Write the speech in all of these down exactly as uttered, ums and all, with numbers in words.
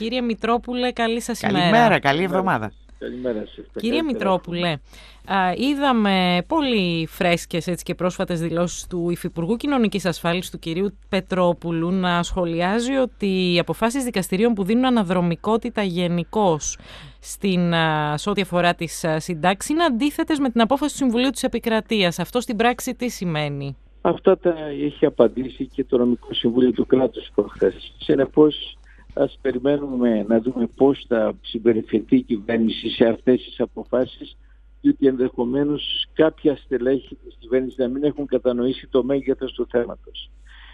Κύριε Μητρόπουλε, καλή σας ημέρα. Καλημέρα, καλή εβδομάδα. Καλημέρα σας. Κύριε Μητρόπουλε, α, είδαμε πολύ φρέσκες έτσι, και πρόσφατες δηλώσεις του Υφυπουργού Κοινωνικής Ασφάλισης του κυρίου Πετρόπουλου να σχολιάζει ότι οι αποφάσεις δικαστηρίων που δίνουν αναδρομικότητα γενικώς στην, α, σε ό,τι αφορά τις α, συντάξεις είναι αντίθετες με την απόφαση του Συμβουλίου της Επικρατείας. Αυτό στην πράξη τι σημαίνει? Αυτά τα έχει απαντήσει και το Νομικό Συμβούλιο του Κράτους προχθές. Συνεπώς, ας περιμένουμε να δούμε πώς θα συμπεριφερθεί η κυβέρνηση σε αυτές τις αποφάσεις, διότι ενδεχομένως κάποια στελέχη της κυβέρνησης να μην έχουν κατανοήσει το μέγεθος του θέματος.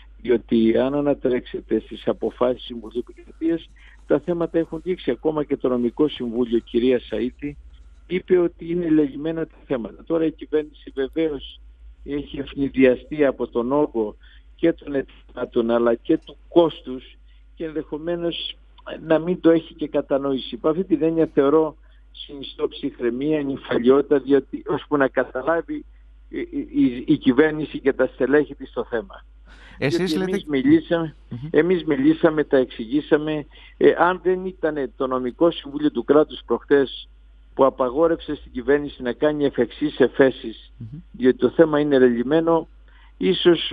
Διότι αν ανατρέξετε στις αποφάσεις Συμβουλίου Επικρατείας, τα θέματα έχουν δείξει. Ακόμα και το Νομικό Συμβούλιο, κυρία Σαΐτη, είπε ότι είναι λεγημένα τα θέματα. Τώρα η κυβέρνηση βεβαίως έχει ευνηδιαστεί από τον όγκο και των αιτήματων αλλά και του κόστους και ενδεχομένως να μην το έχει και κατανοήσει. Υπ' αυτή την έννοια θεωρώ συνιστώ ψυχραιμία, νυφαλιότητα, διότι ώσπου να καταλάβει η, η, η κυβέρνηση και τα στελέχη της το θέμα. Εσείς λέτε... εμείς, μιλήσαμε, mm-hmm. εμείς μιλήσαμε, τα εξηγήσαμε. Ε, αν δεν ήταν το Νομικό Συμβούλιο του Κράτους προχτές που απαγόρευσε στην κυβέρνηση να κάνει εφ' εξής εφέσεις, mm-hmm. διότι το θέμα είναι ρελιμένο, ίσως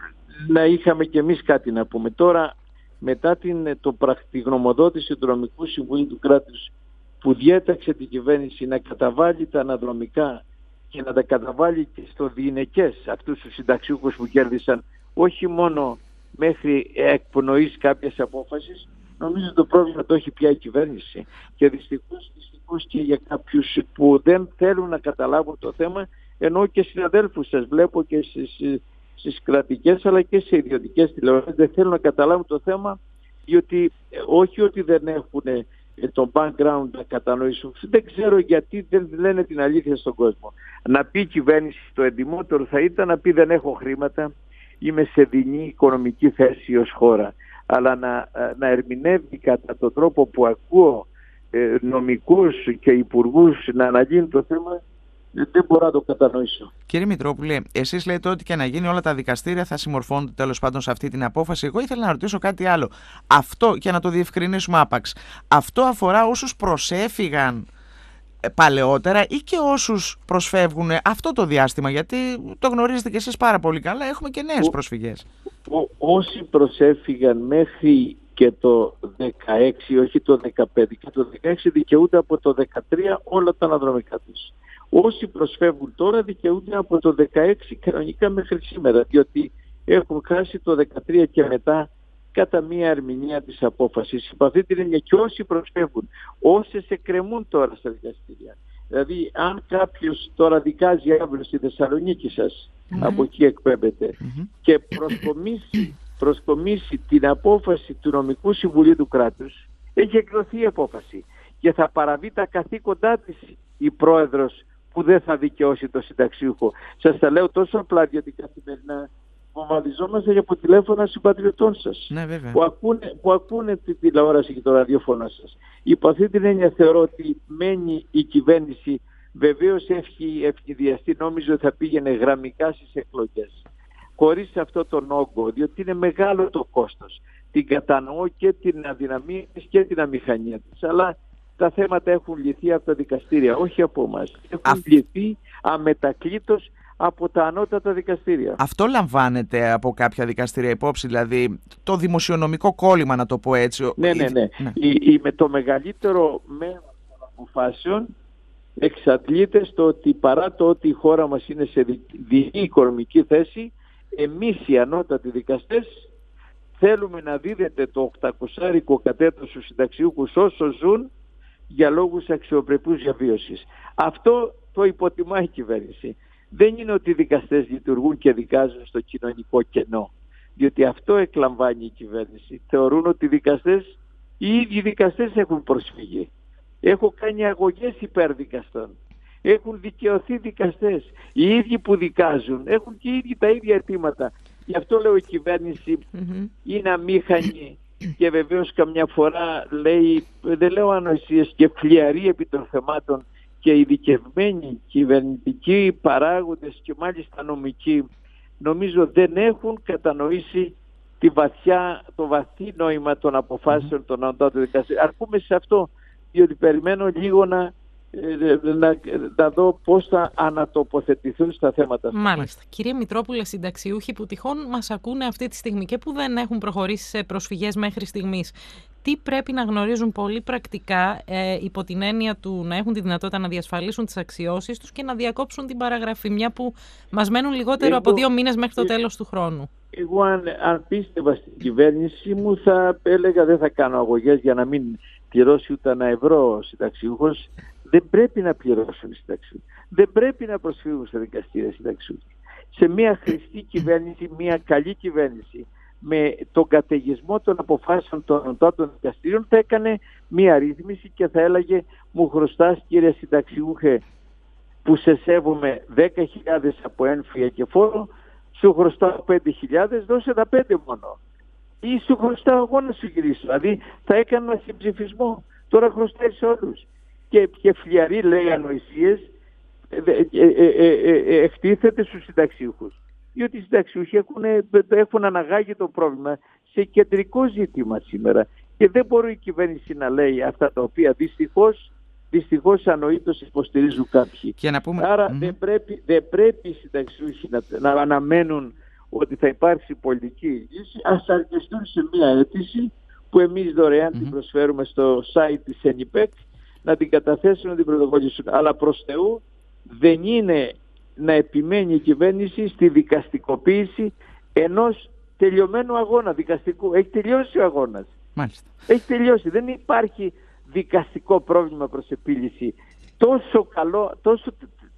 να είχαμε και εμείς κάτι να πούμε. Τώρα, μετά την το πρακτη γνωμοδότηση του Νομικού Συμβουλίου του Κράτους που διέταξε την κυβέρνηση να καταβάλει τα αναδρομικά και να τα καταβάλει και στο διηνεκές αυτούς τους συνταξιούχους που κέρδισαν όχι μόνο μέχρι εκπνοής κάποιες απόφασης, νομίζω το πρόβλημα το έχει πια η κυβέρνηση. Και δυστυχώς, δυστυχώς και για κάποιους που δεν θέλουν να καταλάβουν το θέμα, ενώ και συναδέλφους σας βλέπω και στις, στις κρατικές αλλά και σε ιδιωτικές τηλεοράσεις δεν θέλουν να καταλάβουν το θέμα, διότι όχι ότι δεν έχουν το background να κατανοήσουν, δεν ξέρω γιατί δεν λένε την αλήθεια στον κόσμο. Να πει η κυβέρνηση, το εντιμότερο θα ήταν να πει δεν έχω χρήματα, είμαι σε δεινή οικονομική θέση ως χώρα, αλλά να, να ερμηνεύει κατά τον τρόπο που ακούω ε, νομικούς και υπουργούς να αναγίνουν το θέμα, δεν μπορώ να το κατανοήσω. Κύριε Μητρόπουλε, εσείς λέτε ότι και να γίνει όλα τα δικαστήρια θα συμμορφώνονται τέλος πάντων σε αυτή την απόφαση. Εγώ ήθελα να ρωτήσω κάτι άλλο. Αυτό, και να το διευκρινίσουμε άπαξ, αυτό αφορά όσους προσέφυγαν παλαιότερα ή και όσους προσφεύγουν αυτό το διάστημα? Γιατί το γνωρίζετε και εσείς πάρα πολύ καλά, έχουμε και νέες ο, προσφυγές. Ό, όσοι προσέφυγαν μέχρι και το δεκαέξι, όχι το δεκαπέντε, και το δεκαέξι δικαιούνται από το δεκατρία όλα τα αναδρομικά τους. Όσοι προσφεύγουν τώρα δικαιούνται από το δεκαέξι κανονικά μέχρι σήμερα, διότι έχουν χάσει το δεκατρία και μετά κατά μία ερμηνεία της απόφασης. Υπ' αυτή την έννοια και όσοι προσφεύγουν, όσες εκκρεμούν τώρα στα δικαστήρια. Δηλαδή, αν κάποιος τώρα δικάζει αύριο στη Θεσσαλονίκη σας, mm-hmm. από εκεί εκπέμπεται, mm-hmm. και προσκομίσει, προσκομίσει την απόφαση του Νομικού Συμβουλίου του Κράτους, έχει εκδοθεί η απόφαση και θα παραβεί τα καθήκοντά της η πρόεδρος που δεν θα δικαιώσει το συνταξιούχο. Σας τα λέω τόσο απλά, διότι καθημερινά βομβαρδιζόμαστε από τηλέφωνα συμπατριωτών σας, ναι, βέβαια. που, ακούνε, που ακούνε τη τηλεόραση και το ραδιόφωνο σας. Υπό αυτή την έννοια θεωρώ ότι μένει η κυβέρνηση, βεβαίως έχει ευνηδιαστεί, νόμιζω ότι θα πήγαινε γραμμικά στις εκλογές, χωρίς αυτό τον όγκο, διότι είναι μεγάλο το κόστος. Την κατανοώ και την αδυναμία της και την αμηχανία της, αλλά τα θέματα έχουν λυθεί από τα δικαστήρια, όχι από εμάς. Έχουν Α... λυθεί αμετακλήτως από τα ανώτατα δικαστήρια. Αυτό λαμβάνεται από κάποια δικαστήρια υπόψη, δηλαδή το δημοσιονομικό κόλλημα, να το πω έτσι? Ναι, ναι, ναι. ναι. Η, η, με το μεγαλύτερο μέρος των αποφάσεων εξαντλείται στο ότι παρά το ότι η χώρα μας είναι σε διεθνή οικονομική θέση, εμείς οι ανώτατοι δικαστές θέλουμε να δίδεται το οκτακόσια κατέτος στους συνταξιούχους όσο ζουν για λόγους αξιοπρεπούς διαβίωσης. Αυτό το υποτιμά η κυβέρνηση. Δεν είναι ότι οι δικαστές λειτουργούν και δικάζουν στο κοινωνικό κενό, διότι αυτό εκλαμβάνει η κυβέρνηση. Θεωρούν ότι οι δικαστές, οι ίδιοι δικαστές έχουν προσφύγει. Έχω κάνει αγωγές υπέρ δικαστών. Έχουν δικαιωθεί δικαστές. Οι ίδιοι που δικάζουν έχουν και οι ίδιοι τα ίδια αιτήματα. Γι' αυτό λέω η κυβέρνηση mm-hmm. είναι αμήχανη και βεβαίως καμιά φορά λέει, δεν λέω ανοησίες, και φλιαρεί επί των θεμάτων, και ειδικευμένοι κυβερνητικοί παράγοντες και μάλιστα νομικοί νομίζω δεν έχουν κατανοήσει τη βαθιά, το βαθύ νόημα των αποφάσεων mm-hmm. των ανώτατων δικαστηρίων. Αρκούμε σε αυτό, διότι περιμένω λίγο να, να, να δω πώς θα ανατοποθετηθούν στα θέματα αυτά. Μάλιστα. Κύριε Μητρόπουλε, συνταξιούχοι που τυχόν μας ακούνε αυτή τη στιγμή και που δεν έχουν προχωρήσει σε προσφυγές μέχρι στιγμής, τι πρέπει να γνωρίζουν πολύ πρακτικά ε, υπό την έννοια του να έχουν τη δυνατότητα να διασφαλίσουν τις αξιώσεις τους και να διακόψουν την παραγραφή, μια που μας μένουν λιγότερο εγώ, από δύο μήνες μέχρι το τέλος του χρόνου? Εγώ αν, αν πίστευα στην κυβέρνηση μου θα έλεγα δεν θα κάνω αγωγές για να μην πληρώσει ούτε ένα ευρώ ο συνταξιούχος. Δεν πρέπει να πληρώσουν οι συνταξιούχοι. Δεν πρέπει να προσφύγουν στα δικαστήρια συνταξιούχοι. Σε μια χρηστή κυβέρνηση, μια καλή κυβέρνηση, με τον καταιγισμό των αποφάσεων των ανώτατων δικαστήριων θα έκανε μία ρύθμιση και θα έλεγε μου χρωστάς κύριε συνταξιούχε που σε σέβομαι δέκα χιλιάδες από έμφυα και φόρο, σου χρωστάω πέντε χιλιάδες, δώσε τα πέντε μόνο. Ή σου χρωστάω εγώ να σου γυρίσω. Δηλαδή θα έκανα ένα συμψηφισμό. Τώρα χρωστάει σε όλους. Και, και φλιαρή λέει ανοησίες ε, ε, ε, ε, ε, εκτίθεται στους συνταξιούχους. Διότι οι συνταξιούχοι έχουν, έχουν αναγάγει το πρόβλημα σε κεντρικό ζήτημα σήμερα. Και δεν μπορεί η κυβέρνηση να λέει αυτά τα οποία δυστυχώς, δυστυχώς ανοήτως υποστηρίζουν κάποιοι. Και να πούμε... Άρα mm-hmm. δεν, πρέπει, δεν πρέπει οι συνταξιούχοι να, να αναμένουν ότι θα υπάρξει πολιτική λύση. Ας αρκεστούν σε μια αίτηση που εμείς δωρεάν mm-hmm. την προσφέρουμε στο site της ΕΝΙΠΕΚ, να την καταθέσουν, να την πρωτοκολλήσουν. Αλλά προς Θεού δεν είναι να επιμένει η κυβέρνηση στη δικαστικοποίηση ενός τελειωμένου αγώνα δικαστικού. Έχει τελειώσει ο αγώνας. Μάλιστα. Έχει τελειώσει. Δεν υπάρχει δικαστικό πρόβλημα προς επίλυση. Τόσο καλό, τόσο,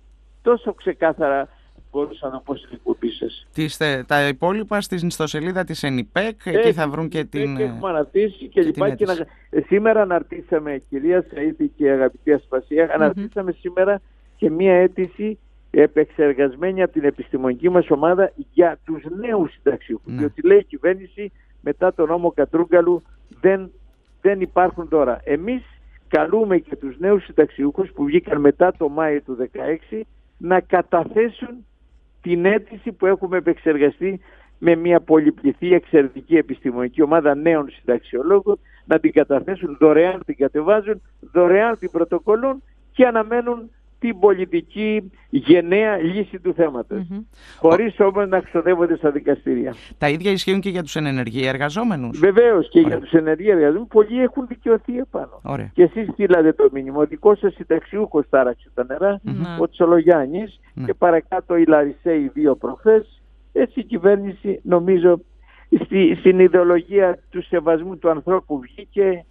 τόσο ξεκάθαρα μπορούσα να πω στην εκπομπή σας. Τα υπόλοιπα στην ιστοσελίδα της ΕΝΙΠΕΚ, εκεί θα βρουν και την... Έχουμε αναρτήσει και, και λοιπά. Και να... Σήμερα αναρτήσαμε, κυρία Σαΐδη και αγαπητή Ασπασία, mm-hmm. αναρτήσαμε σήμερα και μία αίτηση επεξεργασμένη από την επιστημονική μας ομάδα για τους νέους συνταξιούχους. Ναι. Διότι λέει η κυβέρνηση μετά τον νόμο Κατρούγκαλου δεν, δεν υπάρχουν τώρα. Εμείς καλούμε και τους νέους συνταξιούχους που βγήκαν μετά το Μάιο του δύο χιλιάδες δεκαέξι να καταθέσουν την αίτηση που έχουμε επεξεργαστεί με μια πολυπληθή εξαιρετική επιστημονική ομάδα νέων συνταξιολόγων, να την καταθέσουν δωρεάν, την κατεβάζουν, δωρεάν την πρωτοκολλούν και αναμένουν την πολιτική γενναία λύση του θέματος. Mm-hmm. Χωρίς όμως να ξοδεύονται στα δικαστήρια. Τα ίδια ισχύουν και για τους ενεργοί εργαζόμενους. Βεβαίως και Ωραία. για τους ενεργοί εργαζόμενους. Πολλοί έχουν δικαιωθεί επάνω. Ωραία. Και εσείς στείλατε το μήνυμα. Ο δικός σας συνταξιούχος τάραξε τα νερά, mm-hmm. ο Τσολογιάννης mm-hmm. και παρακάτω οι Λαρισαίοι δύο προχθές. Έτσι η κυβέρνηση νομίζω στη, στην ιδεολογία του σεβασμού του ανθρώπου βγήκε.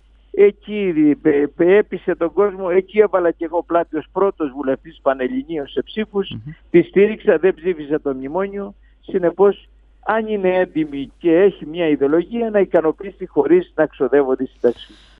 Εκεί έπεισε τον κόσμο, εκεί έβαλα και εγώ πλάτη ως πρώτος βουλευτής Πανελληνίων σε ψήφους, mm-hmm. τη στήριξα, δεν ψήφισα το μνημόνιο, συνεπώς αν είναι έντιμη και έχει μια ιδεολογία να ικανοποιήσει χωρίς να ξοδεύονται οι συνταξιούχοι.